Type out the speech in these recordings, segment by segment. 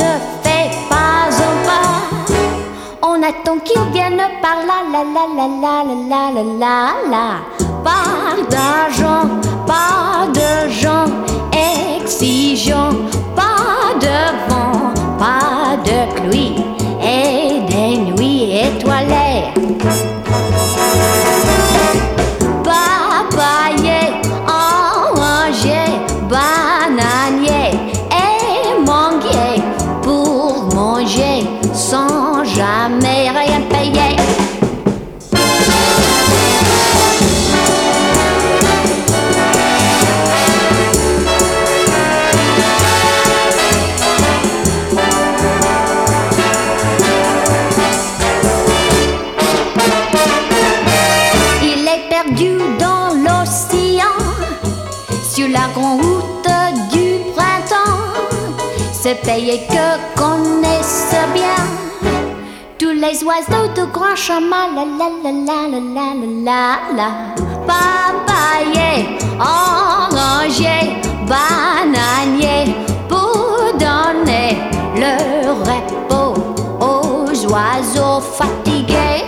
ne fait pas un pas. On attend qu'ils viennent par là, la la la la la la la la. Pas d'argent, pas de gens exigeants, pas de vent, pas de pluie et des nuits étoilées. Papayer, oranger, bananier et manguier pour manger sans jamais rien payer. Il est perdu dans l'océan, sur la grande route du printemps. Ce pays que connaissent bien tous les oiseaux de grand chemin, la la la la la la la la. Papayer, oranger, bananier, pour donner le repos aux oiseaux fatigués.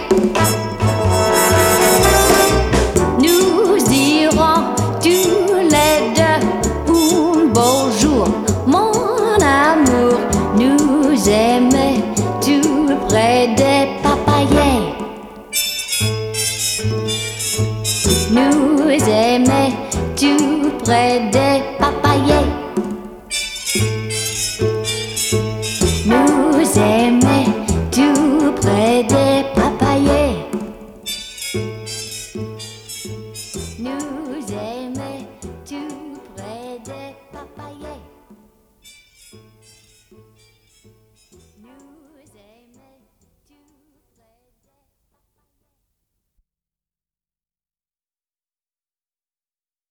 Nous irons tous les deux un beau jour, mon amour, nous aimer tout près des papayers. Nous aimer tout près des